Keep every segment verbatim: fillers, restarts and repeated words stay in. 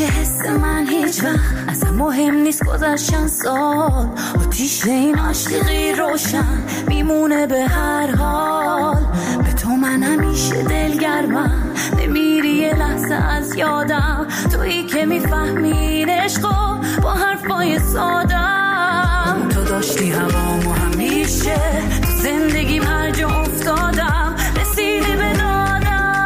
نمیشه حس من هیچ وقت اصلا مهم نیست گذشتن سال آتیش این عاشقی روشن میمونه به هر حال به تو من همیشه دلگرمم نمیری یه لحظه از یادم تویی که میفهمی عشقو با حرفای سادم تو داشتی هوامو همیشه تو زندگیم هر جا افتادم رسیدی به دادم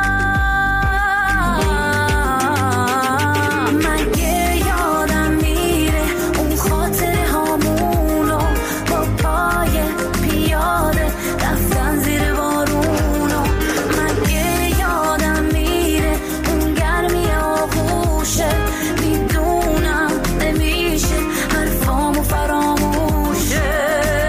مگه یادم میره اون خاطره هامونو با پای پیاده رفتن زیر بارونو مگه یادم میره اون گرمی آغوشه میدونم نمیشه حرفامو فراموشه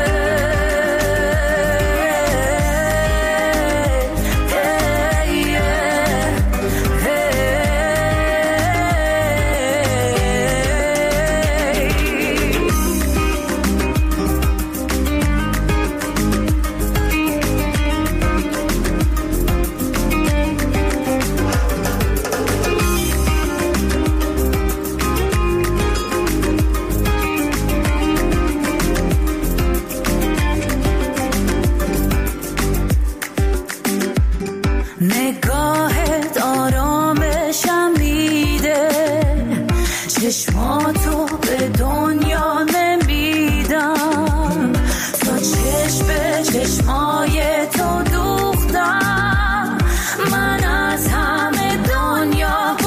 نگاهت آرامشم میده چشماتو به دنیا نمیدم تا چشم به چشمای تو دوختم من از همه دنیا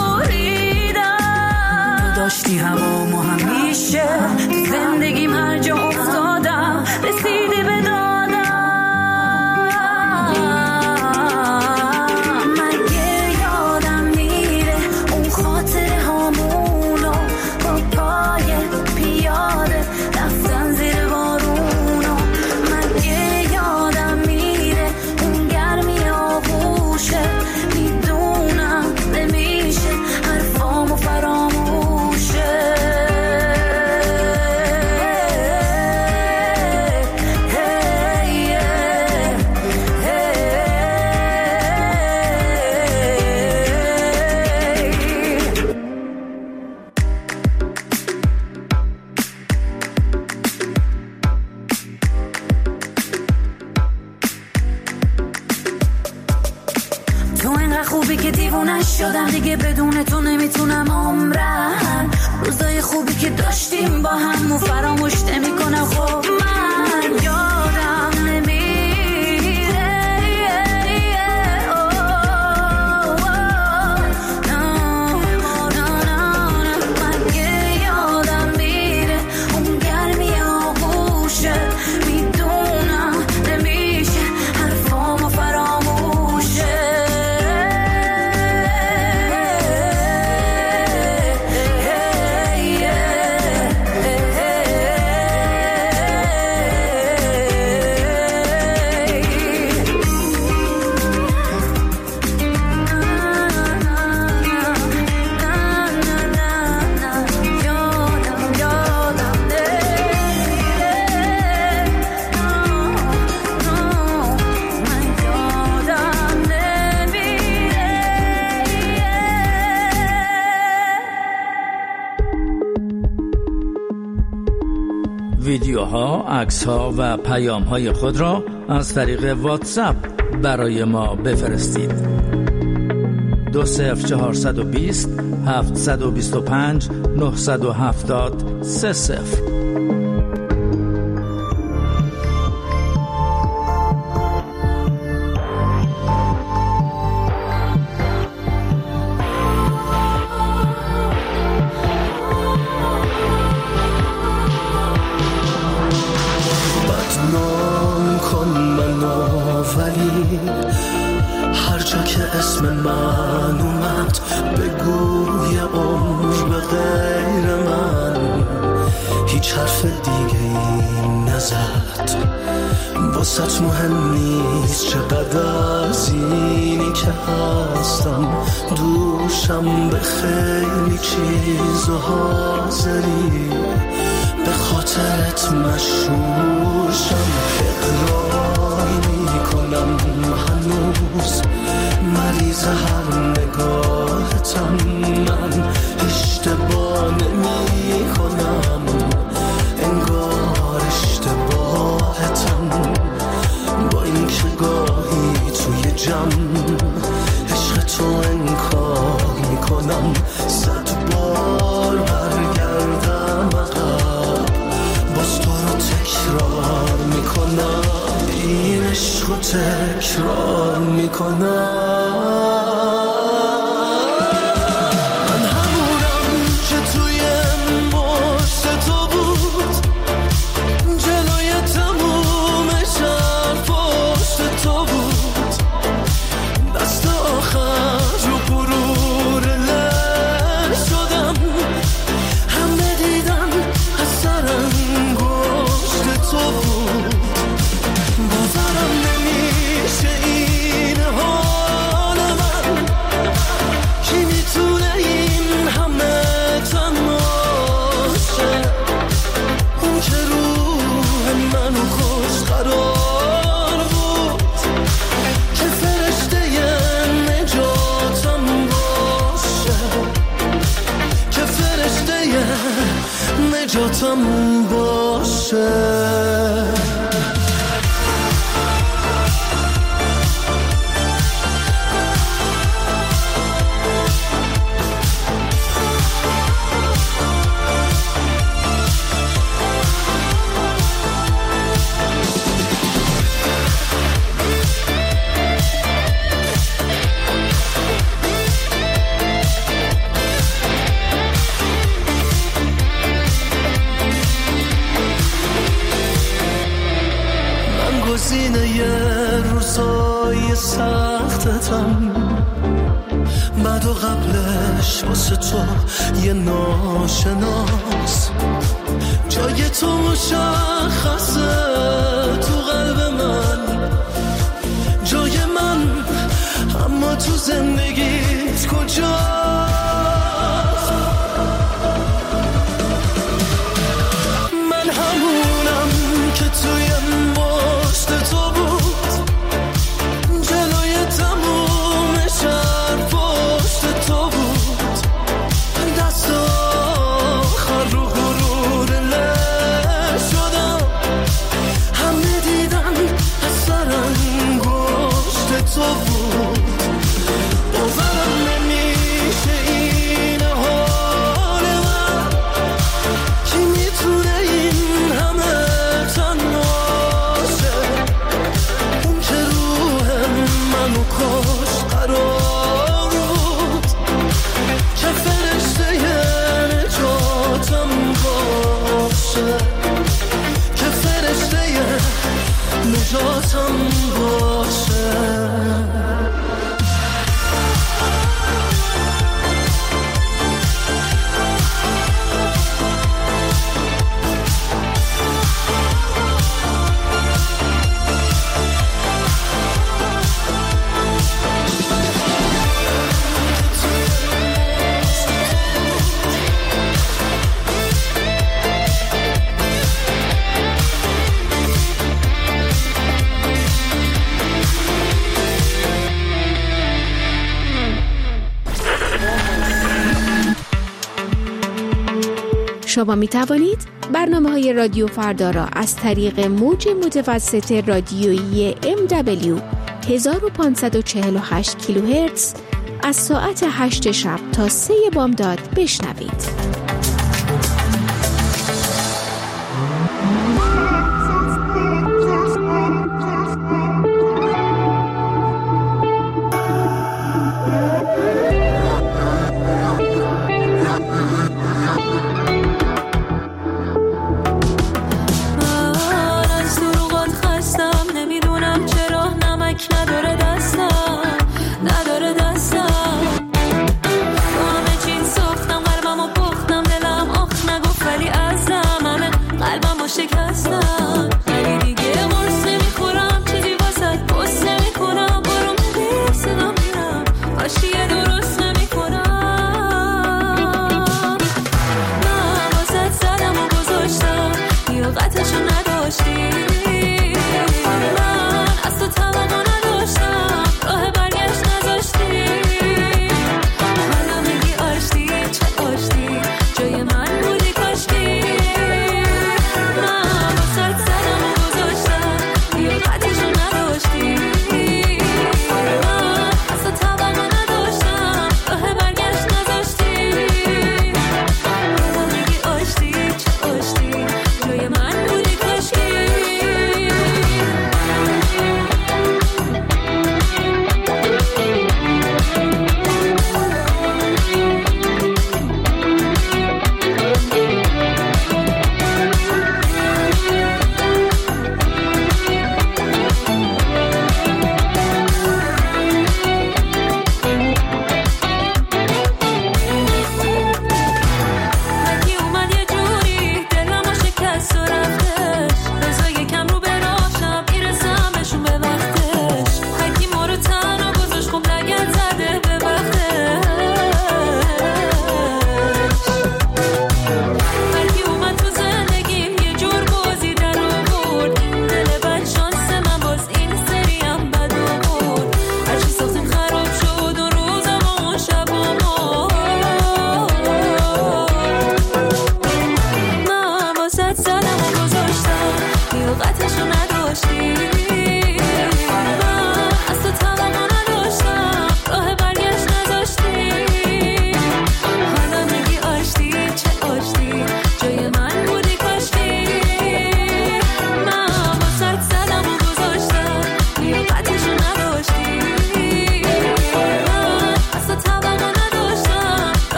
بریدم تو داشتی هوامو همیشه زندگیم هر جا افتادم رسیدی به دادم خوبی که دیوونه شدم دیگه بدون تو نمیتونم عمرم روزای خوبی که داشتیم با هم و فراموش نمیکنم خب من یادم نمیره مگه یادم میره اون گرمی آغوشه میدونم نمیشه حرفامو فراموشه ویدیوها، عکس‌ها و پیام‌های خود را از طریق واتساپ برای ما بفرستید. دو صفر چهارصد و بیست هفتصد و بیست و پنج نهصد و هفتاد سه صفر. هر جا که اسم من اومد بگو یه عمر به غیر من هیچ حرف دیگه این نزد واسط مهم نیست چقدر از اینی که هستم دوشم به خیلی چیز و حاضری به خاطرت مشهورشم اقرار میکنم مریض هر نگاهتم من اشتباه نمی کنم، انگار اشتباهتم، با این که گاهی توی جمع عشق تو انکار میکنم، صد بار برگردم عقب باز تو رو تکرار میکنم، این عشق رو تکرار میکنم. نجاتم باشه. گزینه یه روزای سختتم، بعد و قبلش واسه تو یه ناشناس، جای تو مشخصه تو قلب من، جای من اما تو زندگیت کجاست؟ من همونم که توی تو بود، جلوی تموم شهر پشت تو بود، دست آخر رو غرور له شدم، همه دیدن اثر انگشت تو بود، باورم نمیشه این حال من، کی میتونه این همه تنها منو کش قرار بود که فرشته نجاتم باشه، که فرشته نجاتم باشه. شما می توانید برنامه های رادیو فردا را از طریق موج متوسط رادیویی ام دبلیو هزار و پانصد و چهل و هشت کیلوهرتز از ساعت هشت شب تا سه بامداد بشنوید. نداره دستم نداره دستم با همه چین ساختم قلبم و پختم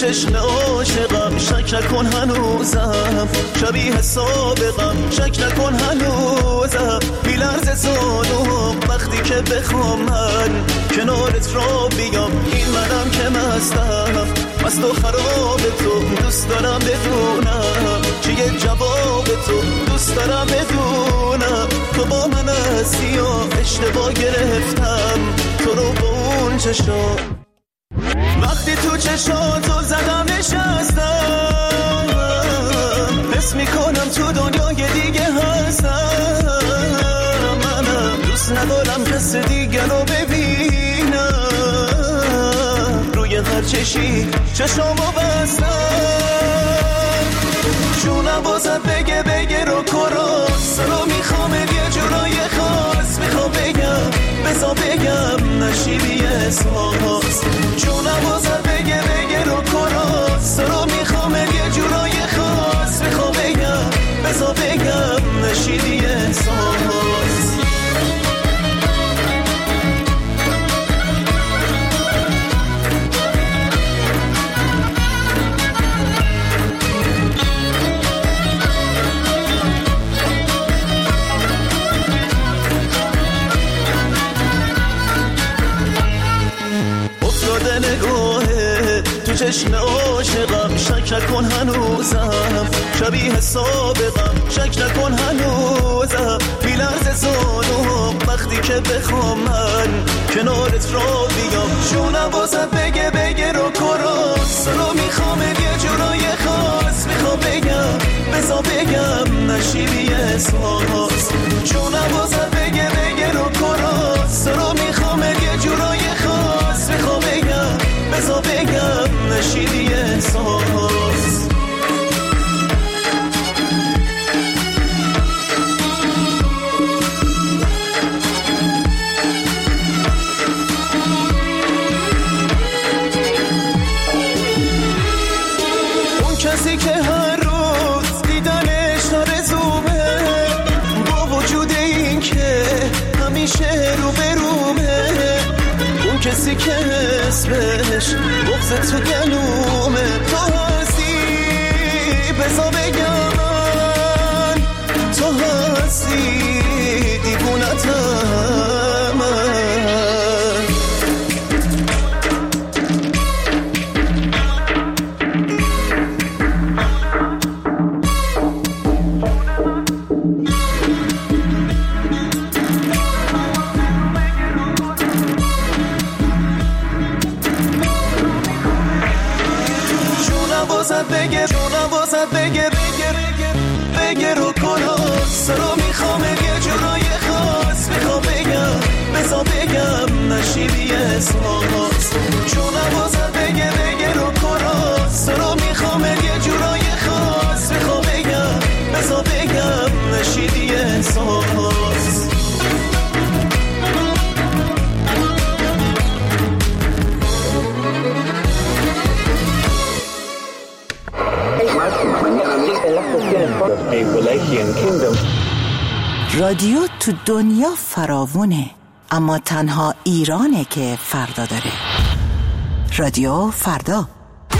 چشم عاشقم شک نکن هنوزم شبیه سابقم شک نکن هنوزم بیلرز زانوم وقتی که بخوام من کنارت را بیام این منم که مستم مست و خراب تو دوست دارم بدونم چیه جواب تو دوست دارم بدونم تو با من هستی یا اشتباه گرفتم تو رو با اون چشم وقتی تو چشاتو زدم نشستم حس میکنم تو دنیای دیگه هستم منم دوست ندارم کس دیگه رو ببینم روی هر چشی چشامو بستم جونم بازت بگه بگه رو کراس رو میخوام یه جورای خاص میخوام بگم بزا بگم نشیدی احساس جونم بازت بگه بگه رو کراس رو میخوام یه جورای خاص میخوام بگم بزا بگم نشیدی احساس چشم عاشقم شک نکن هنوزم شبیه سابقم شک نکن هنوزم بیلرز زانوم وقتی که بخوام من کنارت را بیام جونم بازت بگه بگه رو کراس رو میخوام یه جورای خاص میخوام بگم بزا بگم نشیدی احساس جونم بازت بگه بگه رو کراس رو میخوام یه جورای خاص میخوام بگم بزا بگم نشیدی احساس اون کسی که هر روز دیدنش آرزومه با وجود این که همیشه رو برومه اون کسی که اسمش بغض تو گلومه تو هستی بزا بگم من تو هستی دیوونتم من بگه جونم بازت بگه بگه بگه رو کراس رو میخوام یه جورای خاص میخوام بگم بزا بگم نشیدی احساس جونم بازت بگه بگه رو کراس رو میخوام یه جورای خاص میخوام بگم بزا بگم نشیدی احساس رادیو تو دنیا فراوونه اما تنها ایرانه که فردا داره. رادیو فردا.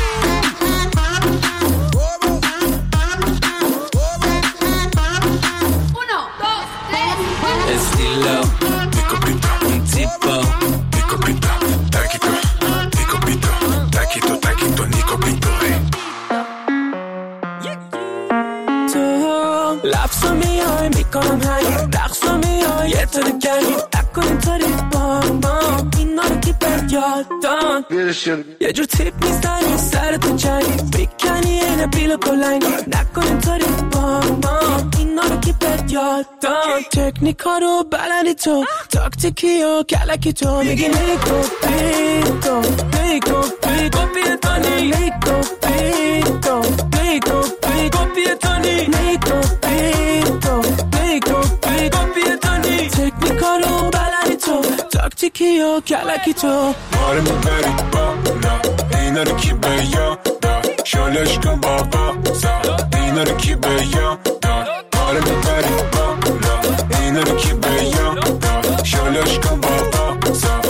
لفظو میای میکنم هنگ رقصو میای یه طور کنی نکن اینطوری بام بام اینا رو کی پر یاد دان یه جور تیپ میزنی سرتو چنی بیکنی اینه بیل بلنگی نکن اینطوری بام بام اینا رو کی پر یاد دان تکنیکا رو بلندی تو تاکتیکی و کلکی تو میگی نیکو بیتو نیکو بیتو بیتانی نیکو بیتو نیکو بیتو بیتانی نیکو بیتو نیکو بیتو بیتانی تکنیکا رو بلندی تو تاکتیکی و کلکی تو آره میبری بالا اینا رو کی به یاد داد شالش کن بابا زد اینا رو کی به یاد داد آره میبری بالا اینا رو کی به یاد داد شالش کن بابا زد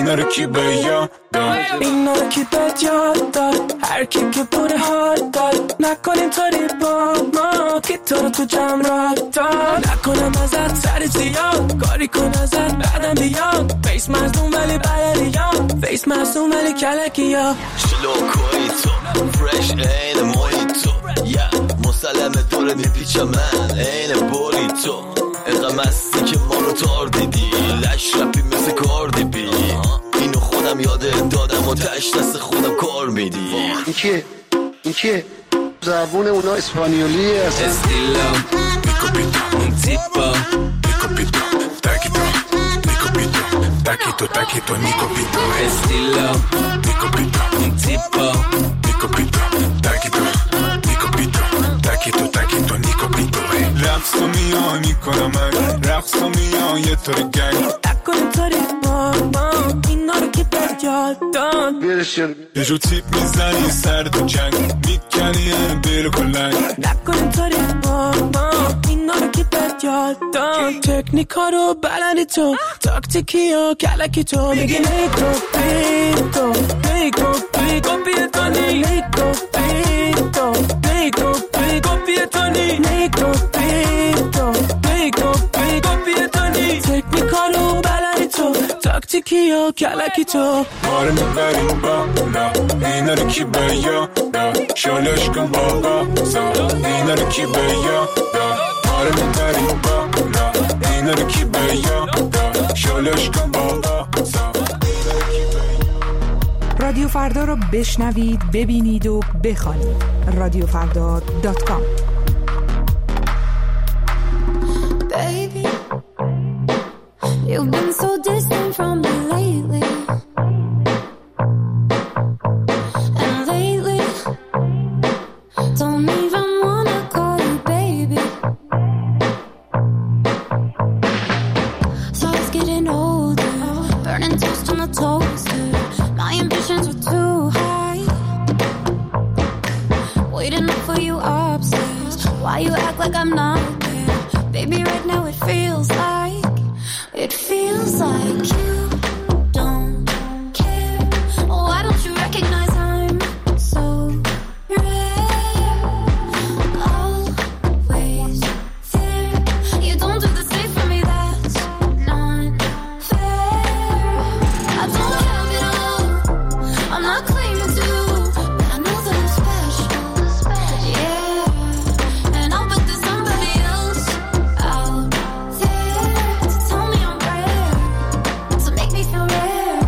اینا رو کی به یاد داد اینا رو کی به یاد داد هر کی که بوده حال داد نکن اینطوری با ما که تو رو تو جمع را داد نکنم ازت سر زیاد کاری کن ازت بعدم بیاد فیس مزدون ولی بلدیان فیس مزدون ولی کلکی ها شلوکوی تو فرش این مویتو یا مسلم دور میپیچ من این بوری تو اینقدر مستی که ما رو تار دیدی لش رپی مثل کاردی بی اینو خودم یاد دادم و تش دست خودم کار میدی این کیه؟ این کیه؟ زبون اونا اسپانیولیه اصلا استیلام نیکو پیتو اون تیپا نیکو پیتو تاکی تو نیکو پیتو تاکی تو تاکی تو نیکو پیتو استیلام نیکو پیتو اون تیپا نیکو پیتو تاکی تو نیکو پیتو تاکی تو تاکی تو نیکو پیتو رقص و میان میکنم من رقص و میان یه طور گنگ نکن طوری با ما اینا رو کی به یاد داد بیرشن یه جو تیپ میزنی سر تو جنگ میکنی بیرو کلنگ نکن طوری با ما اینا رو کی به یاد داد تکنیکا رو بلندی تو تاکتیکی و کلکی تو میگی نیکو پیتو نیکو پیتو پیتونی نیکو پیتو نیکو پیتو پیتونی نیکو پیتو نیکو پیتو پیتونی تکنیکا رو بلندی تو تاکتیکی و کلکی تو ماره میبریم بالا اینا رو کی به یاد داد شالش کن بابا زا اینا رو کی به یاد داد ماره میبریم بالا اینا رو کی به یاد داد شالش کن بابا زا رادیو فردا رو بشنوید، ببینید و بخوانید. رادیو فردا دات کام. Baby, you've been so distant from me lately. And lately, don't even wanna call you baby. So I was getting older, burning toast on the toaster. My ambitions were too high. Waiting up for you upstairs. Why you act like I'm not there? Baby, right now it feels like, it feels like you don't care. Why don't you recognize I'm so rare? Always there. You don't do the same for me, that's not fair. I don't have it all, I'm not claiming to, but I know that I'm special. Yeah, and I'll bet there's somebody else out there to tell me I'm rare, to make me feel rare.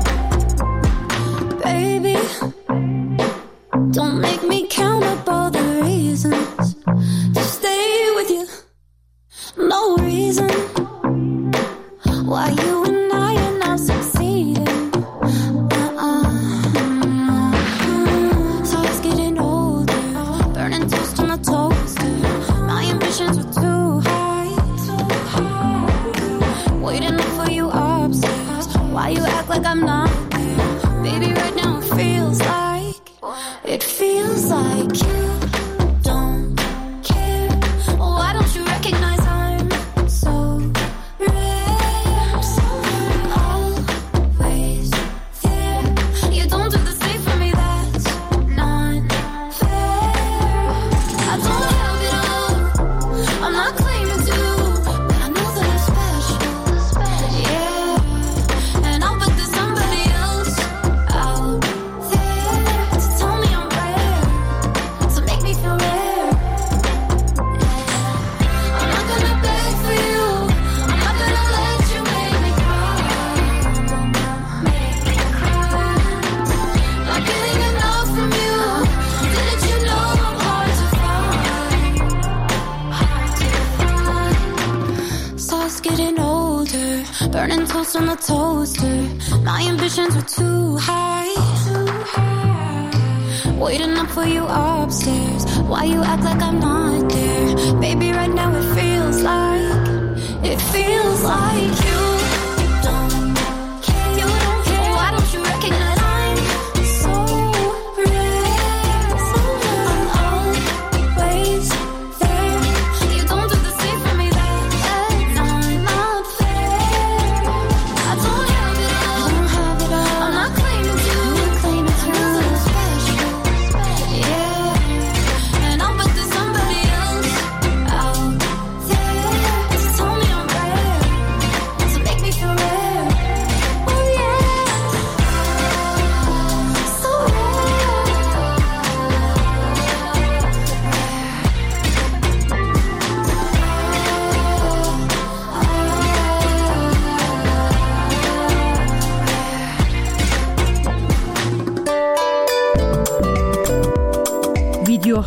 Baby, don't make me count up all the reasons to stay with you. No reason why you and I are not succeeding. Uh-uh. So I was getting older, burning toast on the toaster. My ambitions were too high, too high. Waiting up for you upstairs. Why you act like I'm not there? Baby, right now it feels like, it feels like you don't care. Why don't you recognize I'm so rare? Always there. You don't do the same for me, that's not fair. I don't have it all, I'm not claiming to, but I know that I'm special. Yeah, and I'll bet there's somebody else out there to tell me I'm rare, to make me feel rare. I'm not gonna beg for you, I'm not gonna let you make me cry, make me cry. Not getting enough from you, didn't you know I'm hard to find, hard to find. So I was getting older, burning toast on the toaster. My ambitions were too high, too high. Waiting up for you upstairs. Why you act like I'm not there? Baby, right now it feels like, it feels like you don't care. You don't care. Why don't you recognize I'm so rare? I'm always there. You don't do the same for me, that's not fair. I don't have it all,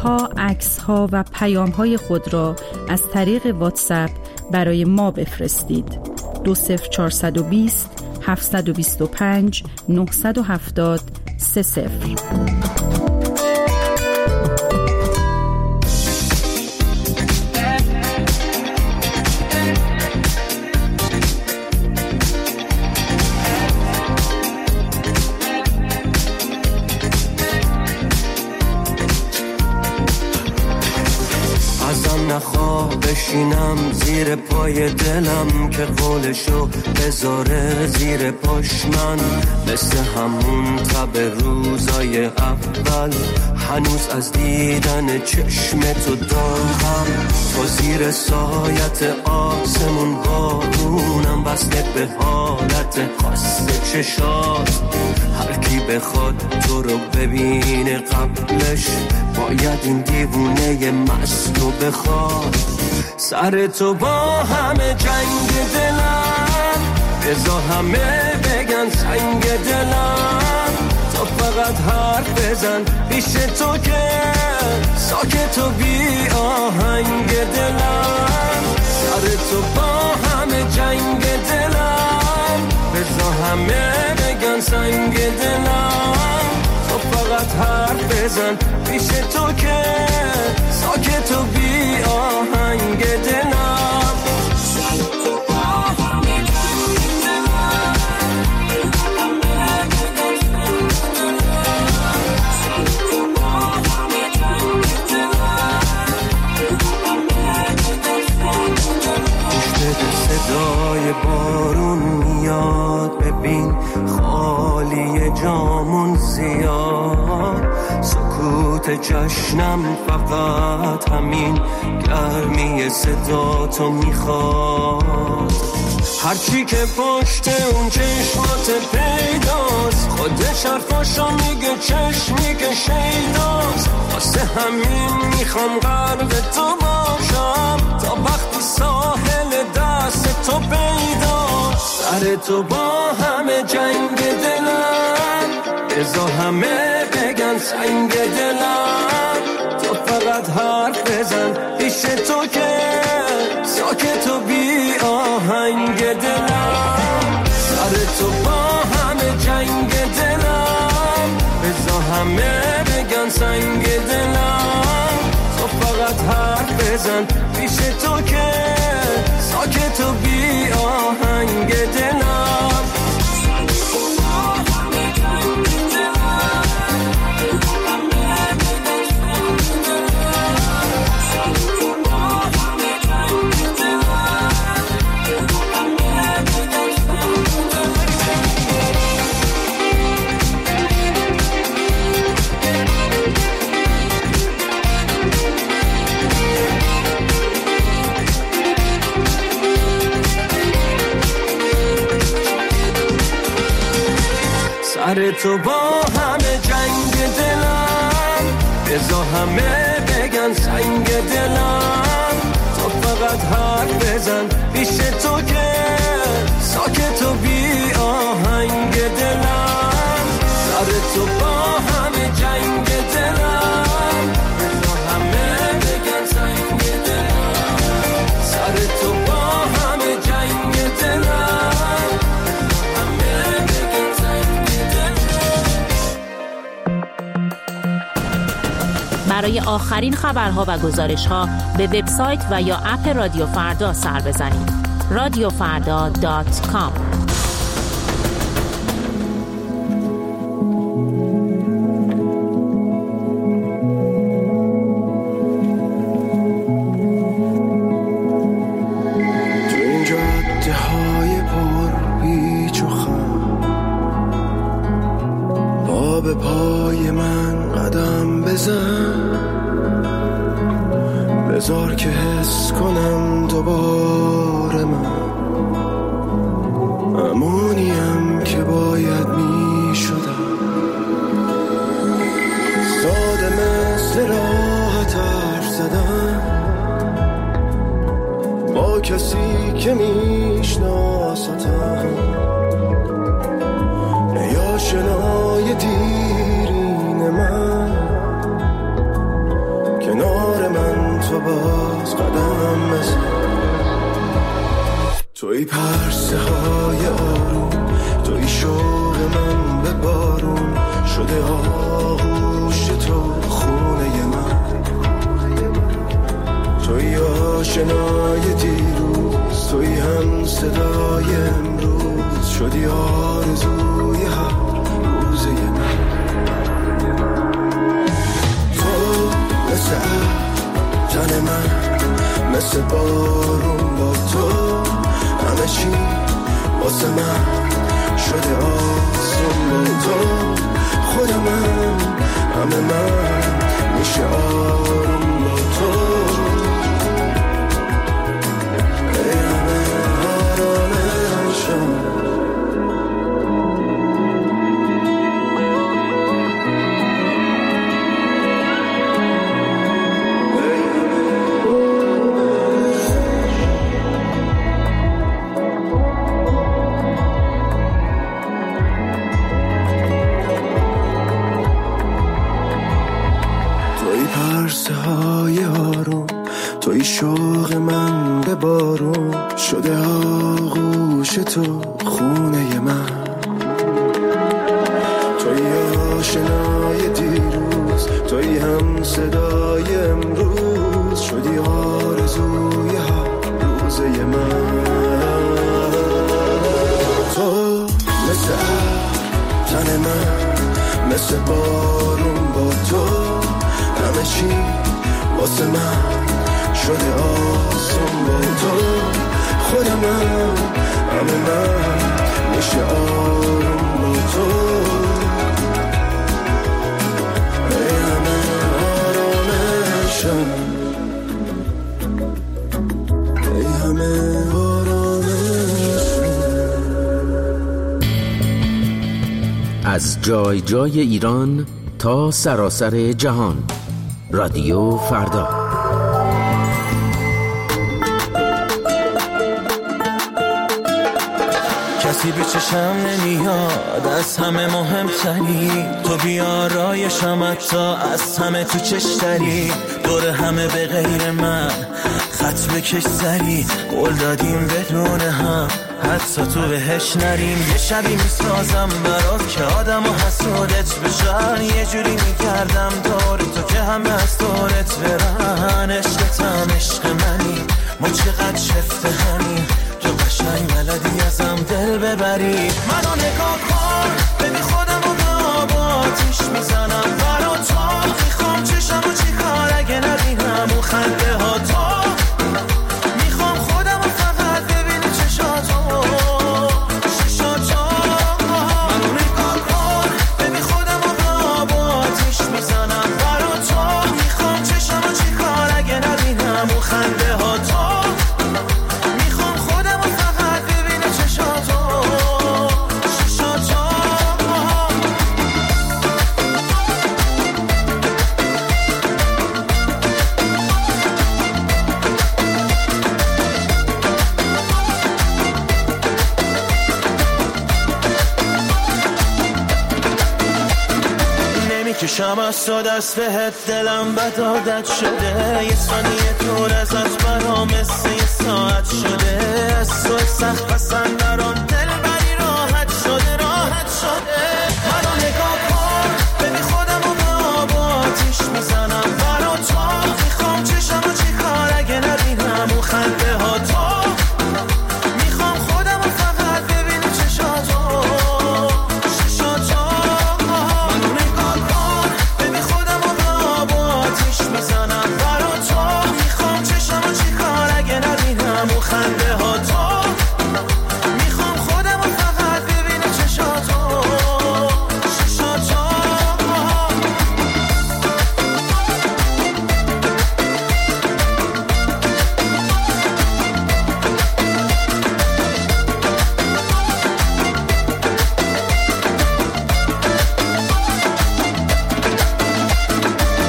ها، عکس ها و پیام های خود را از طریق واتساپ برای ما بفرستید. دو صفر چهارصد و بیست هفتصد و بیست و پنج نهصد و هفتاد سه صفر. نخواه بشینم زیر پای دلم که قولشو بذاره زیر پاش من، مثل همون تب روزای اول هنوز از دیدن چشم تو دارم. تو زیر سایت آسمون بارونم بسته به حالت خاص چشات، هر کی بخواد تو رو ببینه قبلش باید این دیوونه مستو بخواد. سر تو با همه جنگ دلم، بذار همه بگن سنگ دلم، تو فقط حرف بزن پیش تو که ساکت و بی آهنگ دلم. سر تو با همه جنگ دلم، بذار همه بگن سنگ دلم، تو فقط حرف بزن پیش تو که ساکت و بی آهنگ دلم. صدای بارون میاد، ببین خالی جامون زیاد، سکوت جشنم فقط همین گرمی صدا تو میخواد. هرچی که پشت اون چشمات پیداست، خودش حرفاشو میگه چشمی که شیداست، واسه همین میخوام غرق تو باشم تا وقتی ساحل دست تو پیداست. سر تو با همه جنگ دلم، بذار همه بگن سنگ دلم، تو فقط حرف بزن پیش تو که ساکت و بی آهنگ دلم. سر تو با همه جنگ دلم، بذار همه بگن سنگ دلم، تو فقط حرف بزن پیش تو که ساکت و بی آهنگ دلم. سر تو با همه جنگ دلم، بذار همه بگن سنگ دلم، تو فقط حرف بزن پیش تو که ساکت و بی آهنگ دلم. سر تو با همه جنگ دلم، بذار همه بگن سنگ دلم. سر تو با همه جنگ دلم، همه بگن سنگ دلم. برای آخرین خبرها و گزارش‌ها به وبسایت و یا اپ رادیو فردا سر بزنید. رادیو فردا دات کام. تو این جاده های پر پیچ و خم، پا به پای من قدم بزن، بذار که حس کنم دوباره من امونیم که باید می شدم. ساده مثل راحت حرف زدن با کسی که می شناستم، ای آشنای دیرین من کنار من تو باز قدم بزن. توی پرسه های آروم، توی شوق من به بارون شده آغوش تو خونه من. توی آشنای دیروز، توی هم صدای امروز شدی آرزوی هر روزه من. تو مثل تن من، مثل بارون با تو همه چی واسه من شده آسون. با تو خود من همه من میشه آروم. با تو ای همه آرامشم. توی شوق من به بارون شده آغوش تو خونه من. توی آشنای دیروز، توی هم صدای امروز شدی آرزوی هر روزه من. تو مثل تن من، مثل بارون با تو همه چی واسه من شده آسون. با تو خود من همه من میشه آروم. با تو ای همه آرامشم، ای همه آرامشم. از جای جای ایران تا سراسر جهان، رادیو فردا. کسی به چشم نمیاد از همه مهمتری، تو بیارایشم حتی از همه تو چشتری. دور همه به غیر من خط بکش سری، قول دادیم بدون هم حتی تو بهش نریم. یه شبی میسازم برات که آدم و حسودت بشن، یه جوری میکردم دور تو که همه از دورت برن. عشقتم عشق منی، ما چقدر شفته همین، تو قشنگ بلدی ازم دل ببری. منو نگاه کن ببین خودم رو به آب آتیش میزنم برا تو. میخوام چشم و چی کار اگه نبینم اون خنده ها تو. میخوام خودم رو فقط ببینی چشاتو چشاتو. منو نگاه کن ببین خودم رو به آب آتیش میزنم برا تو. میخوام چشم و چی کار اگه نبینم اون خنده ها تو. کشم از تو دست بهت، دلم بد عادت شده. یه ثانیه دور ازت برام مثل یه ساعت شده. از تو سخت پسند دران دل بری راحت شده راحت شده. منو نگاه کن ببین خودم رو به آب آتیش میزنم برا تو. میخوام چشم و چی کار اگه نبینم اون خنده ها تو. میخوام خودم رو فقط ببینی چشاتو چشاتو. منو نگاه کن ببین خودم رو به آب آتیش میزنم برا تو. میخوام چشم و چی کار اگه نبینم اون خنده ها تو. میخوام خودم رو فقط ببینی چشاتو چشاتو.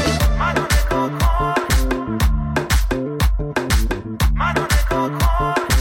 منو نگاه کن، منو نگاه کن.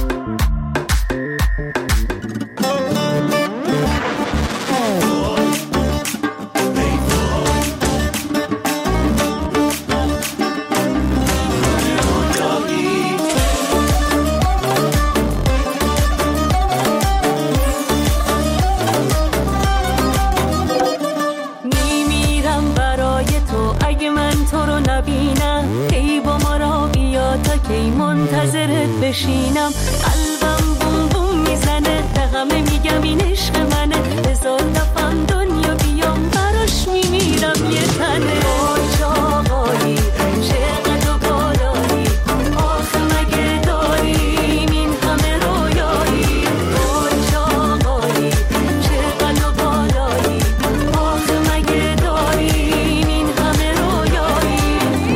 منتظرت بشینم، قلبم بوم بوم میزنه، رقمه میگم این عشق منه، هزار دفعه دنیا بیام براش میمیرم یه تنه. آی چاقایی چقدر و بالایی، آخه مگه داریم این همه رویایی. آی چاقایی چقدر و بالایی، آخه مگه داریم این همه رویایی.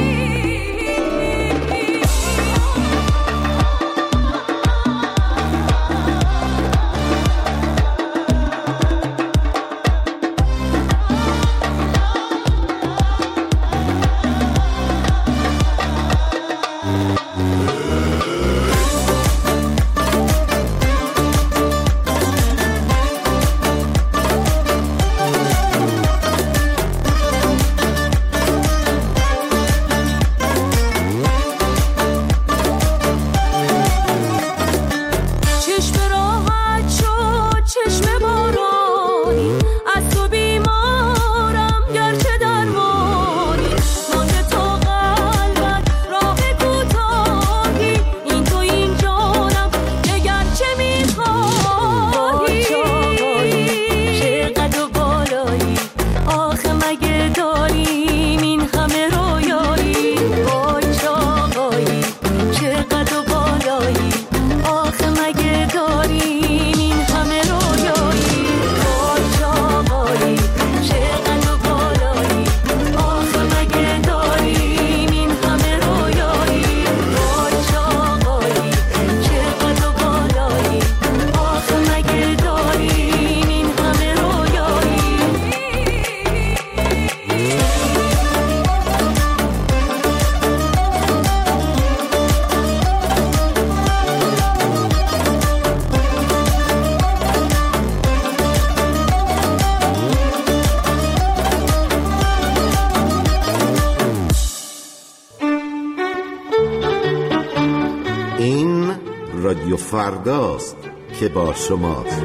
رادیو فرداست که با شماست.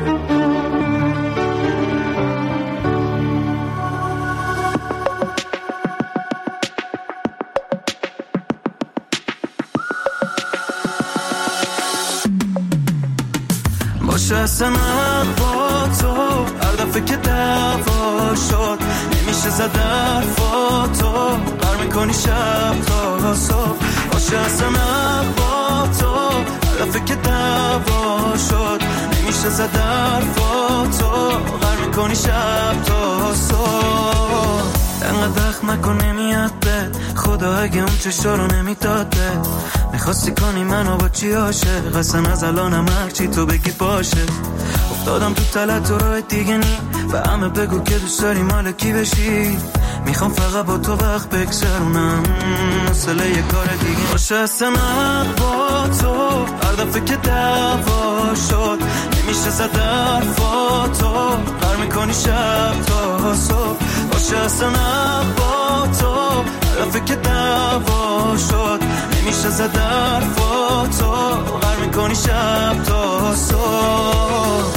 باشه اصلا با تو هر دفعه که دعوا شد نمیشه زد حرفاتو قرار میکنی شب تا صبح. باشه اصلا با تو هر دفعه که دعوا شد نمیشه زد حرفاتو قرار میکنی شب تا صبح. انقدر دخم نکن نمیاد بد خدا اگه اون چشا رو نمیداد بد میخواستی کنی منو با چی عاشق اصلا از الانم هرچی تو بگی باشه. افتادم تو تلت و راه دیگه نی به همه بگو که دوست داری مال کی بشی. میخوام فقط با تو وقت بگذرونم مسئله یه کار دیگه باشه. اصلا با تو هر دفعه که دعوا شد نمیشه زد حرفاتو قرار میکنی شب تا صبح. باشه اصلا با تو هر دفعه که دعوا شد نمیشه زد حرفاتو قرار میکنی شب تا صبح.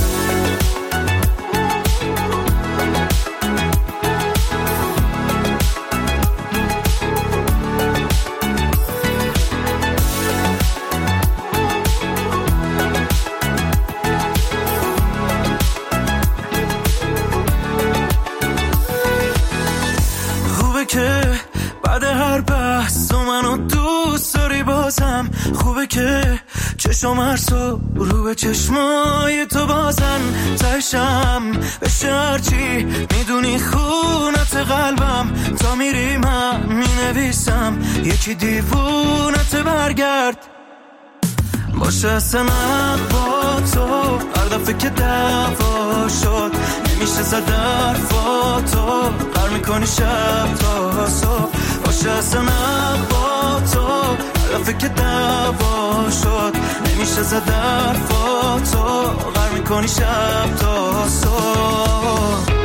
که بعد هر بحث تو منو دوست داری بازم خوبه که چشم هر صبح رو به چشمای تو بازن تشم بشه هرچی میدونی خونت قلبم تا میری من مینویسم یکی دیوونت برگرد. باشه اصلا با تو هر دفعه که دعوا شد نمیشه زد حرفاتو قرار میکنی شب تا صبح. باشه اصلا با تو هر دفعه که دعوا شد نمیشه زد حرفاتو قرار میکنی شب تا صبح.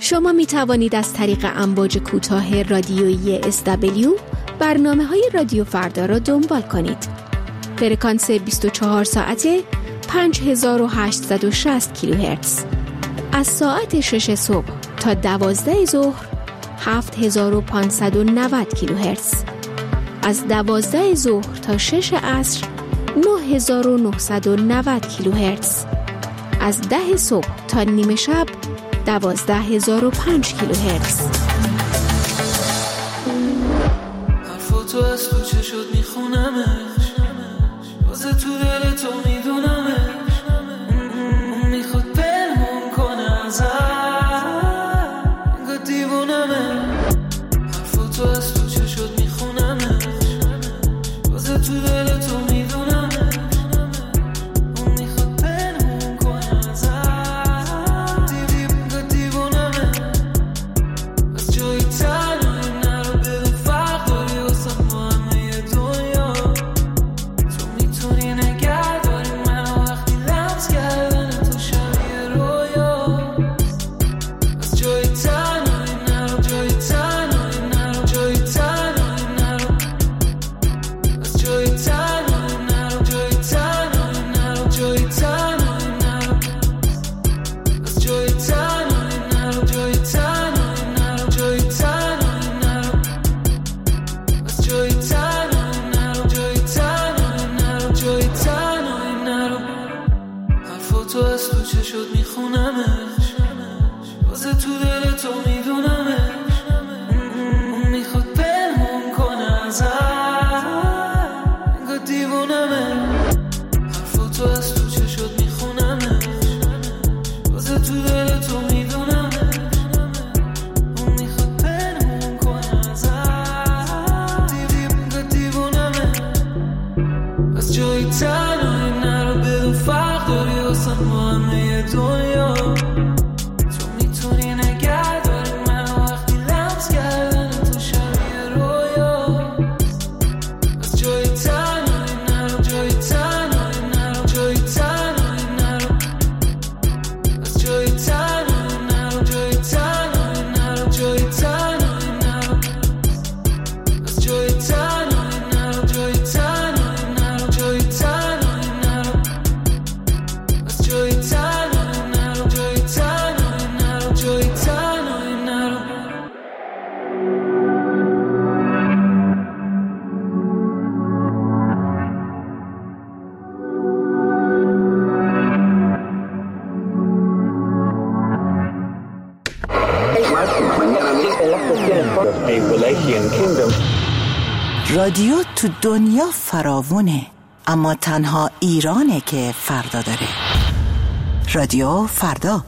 شما می توانید از طریق امواج کوتاه رادیویی اس دبلیو برنامه های رادیو فردا را دنبال کنید. فرکانس بیست و چهار ساعته پنج هزار و هشتصد و شصت کیلوهرتز. از ساعت شش صبح تا دوازده ظهر هفت هزار و پانصد و نود کیلوهرتز. از دوازده ظهر تا شش عصر نه هزار و نهصد و نود کیلوهرتز. از ده صبح تا نیمه شب دوازده هزار و پنج کیلوهرتز. حرفاتو از تو چه شد میخونمش، واسه تو دل تو میدونمش، میخواد پنهون کنه ازم، انگار دیوونمه. حرفاتو از تو چه شد میخونمش، واسه تو دل تو میدونمش، میخواد پنهون کنه ازم، انگار دیوونمه. از جایی تنهایی نرو، بدون فرق داری واسه ما همه دنیا. تو میتونی نگه داری منو وقتی لمس کردن تو شبیه رویا. از جایی تنهایی نرو، جایی تنهایی نرو، جایی تنهایی نرو. از جایی تنهایی نرو، جایی تنهایی نرو، جایی تنهایی نرو. از جایی تنهایی نرو، جایی تنهایی نرو، جایی تنهایی نرو. از جایی تنهایی نرو، جایی تنهایی نرو، جایی تنهایی نرو. حرفاتو از تو چه شد میخونمش، واسه تو دل تو میدونمش، میخواد پنهون کنه ازم، انگار دیوونمه. حرفاتو از تو چه شد میخونمش، واسه تو دل تو میدونمش، میخواد پنهون کنه ازم، انگار دیوونمه. از جایی تنهایی نرو، بدون فرق داری واسه ما همه دنیا. تو میتونی نگه داری منو وقتی لمس کردن تو شبیه رویا. از جایی تنهایی نرو، جایی تنهایی نرو، جایی تنهایی نرو. از جایی تنهایی نرو، جایی تنهایی نرو، جایی تنهایی نرو. از جایی تنهایی نرو، جایی تنهایی نرو، جایی تنهایی نرو. از جایی تنهایی نرو، جایی تنهایی نرو، جایی تنهایی نرو. رادیو تو دنیا فراوونه، اما تنها ایرانه که فردا داره. رادیو فردا.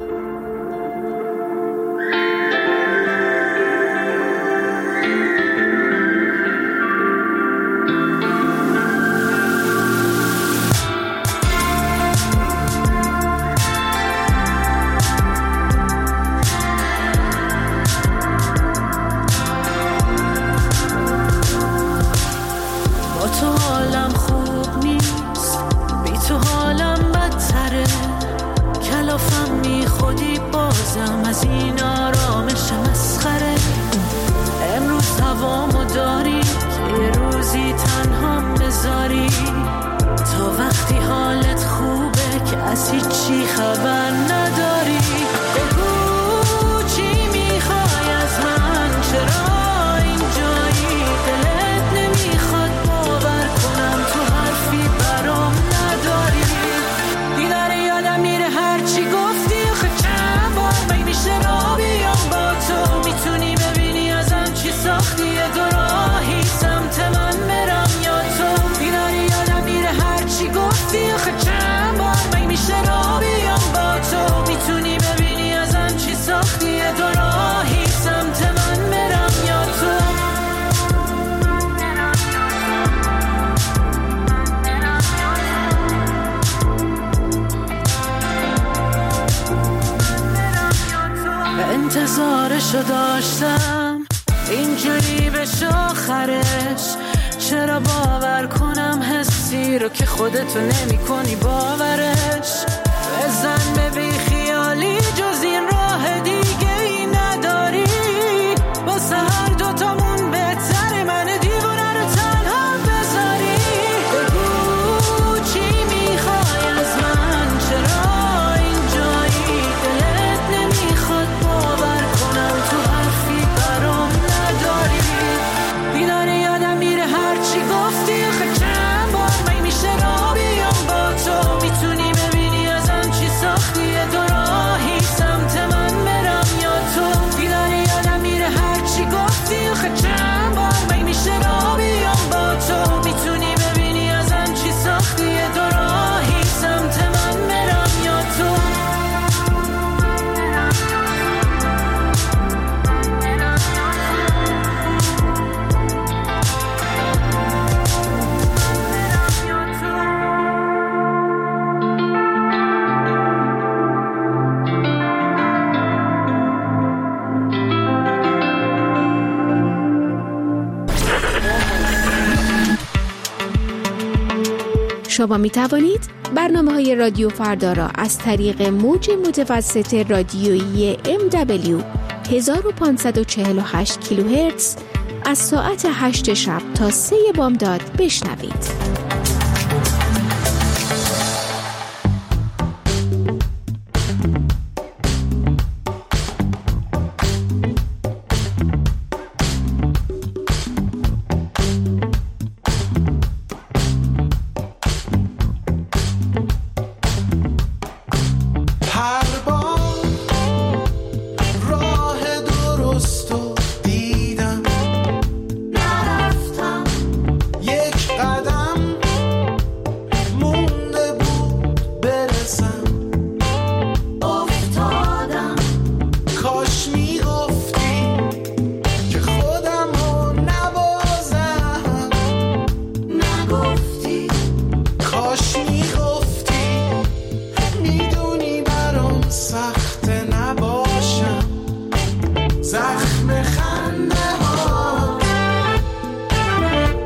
با تو حالم خوب نیست، بی تو حالم بدتره، کلافم می خودی بازم از این آرامش مسخره. امروز هوامو داری که یه روزی تنها بذاری، تا وقتی حالت خوبه که از هیچی خبر نداری. بگو چی میخوای از من، چرا اینجایی، دلت نمیخواد باور کنم تو حرفی برام نداری. دیداره یادم میره هرچی گفتی، آخه چند بار میشه را بیام با تو. میتونی ببینی ازم چی ساختی، یه دو راهی سمت من برم یا تو. دیداره یادم میره هرچی گفتی، آخه چند بار میشه را بیام با تو. میتونی ببینی ازم چی ساختی، یه دو راهی سمت من برم یا تو. انتظارشو داشتم اینجوری بشه آخرش، چرا باور کنم حسی رو که خودتو نمی کنی باورش. بزن به بی خیالی جز این راه دیگه ای شما می توانید برنامه های رادیو فردا را از طریق موج متوسط رادیویی ام دبلیو هزار و پانصد و چهل و هشت کیلوهرتز از ساعت هشت شب تا سه بامداد بشنوید.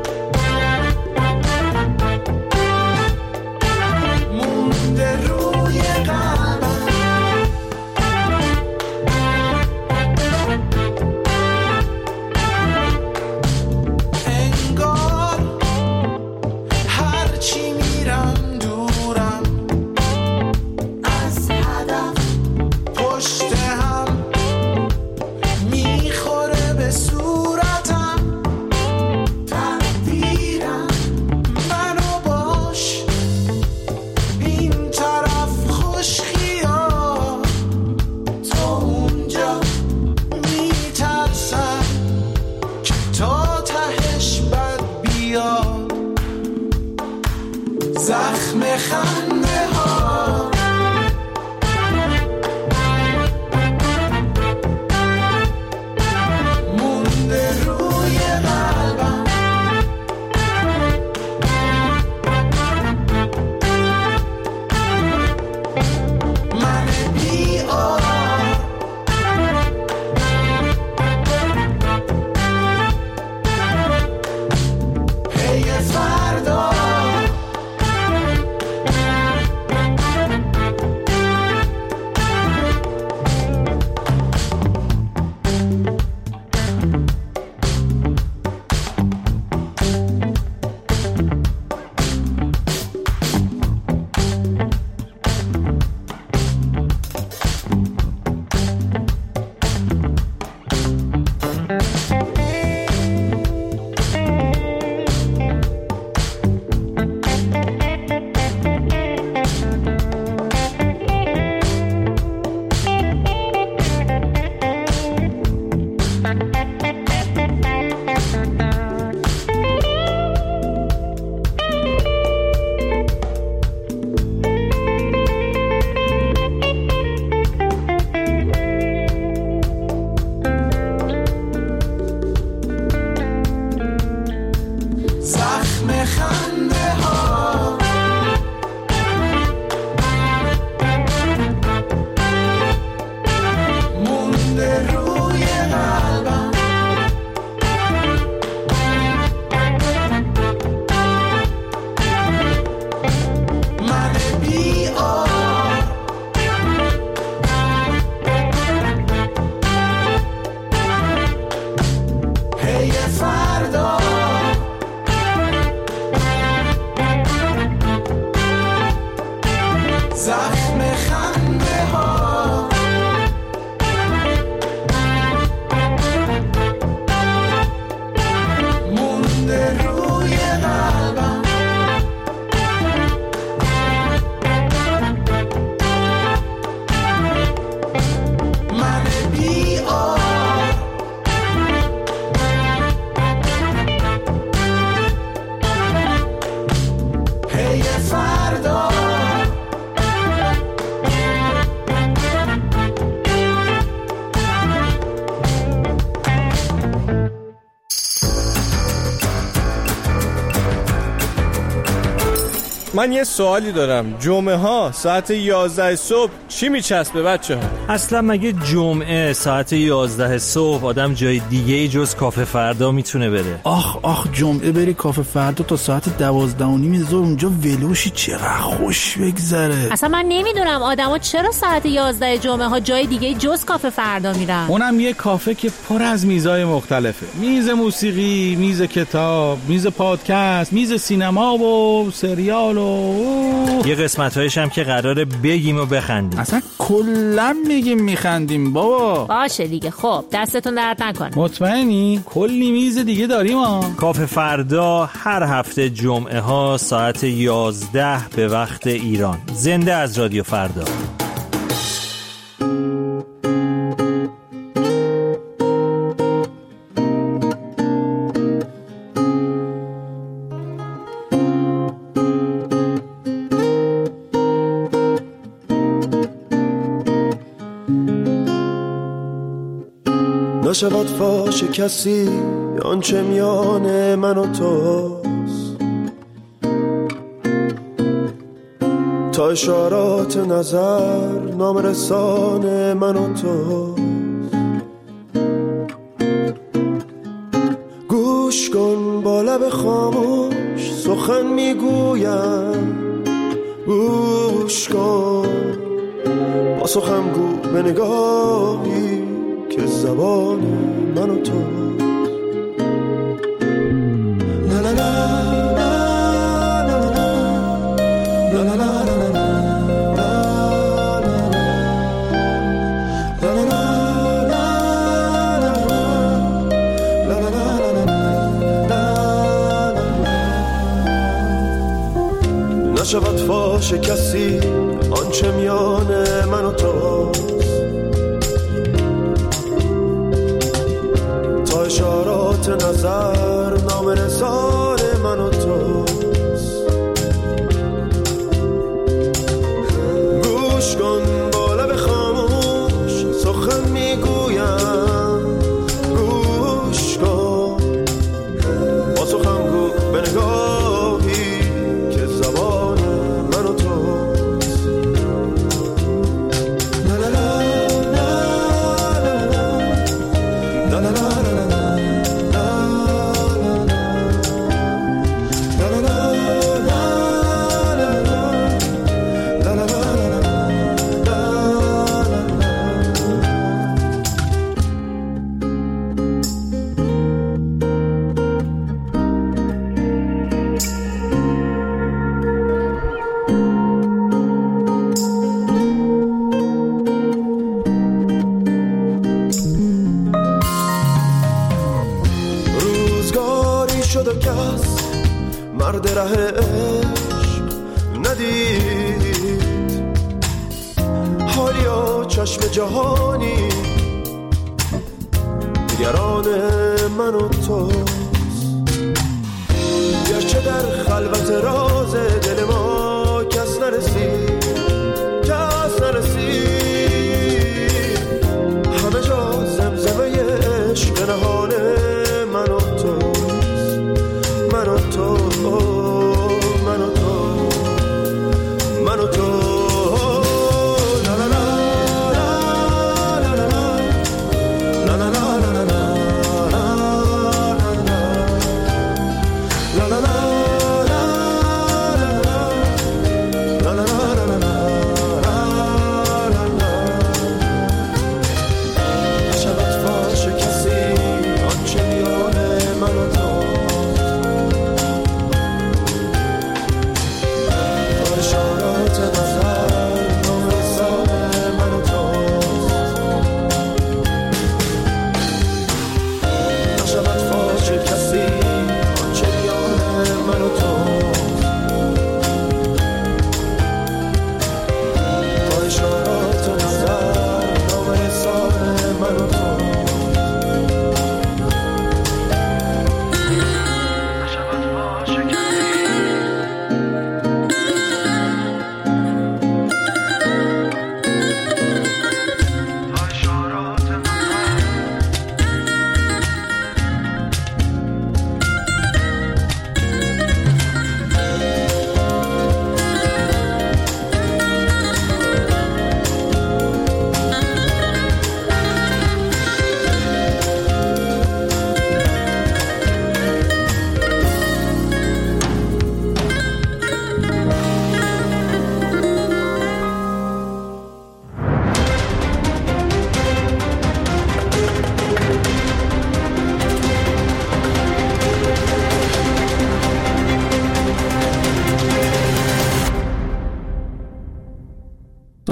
روی من یه سوالی دارم. جمعه ها ساعت یازده صبح چی میچسبه بچه ها؟ اصلا مگه جمعه ساعت یازده صبح آدم جای دیگه جز کافه فردا میتونه بره؟ آخ آخ جمعه بری کافه فردا تا ساعت دوازده و نیم ظهر اونجا ولوشی چقدر خوش بگذره. اصلا من نمیدونم آدما چرا ساعت یازده جمعه ها جای دیگه جز کافه فردا میرن. اونم یه کافه که پر از میزای مختلفه. میز موسیقی، میز کتاب، میز پادکست، میز سینما و سریال و یه قسمت‌هایش هم که قراره بگیم و بخندیم. اصلا کلا میگیم میخندیم بابا. باشه دیگه. خب دستتون درد نکنه. مطمئنی؟ کلی میز دیگه داریم ها. کافه فردا هر هفته جمعه ها ساعت یازده به وقت ایران. زنده از رادیو فردا. نشود فاش کسی آنچه میان من و توست، تا اشارات نظر نام رسان من و توست. گوش کن با لب خاموش سخن میگویم، گوش کن با سخن گو به نگاهی که زبان من و تو. لا لا لا نشود فاش کسی آنچه میان من و توست، تا اشارات نظر نام رسان من و توست. گوش کن با لب خاموش سخن میگویم، گوش کن با سخن گو به نگاهی که زبان من و توست. لا لا لا لا لا لا مرد ره عشق ندید، حالیا چشم جهانی دیگران من و توست. گرچه در خلوت راز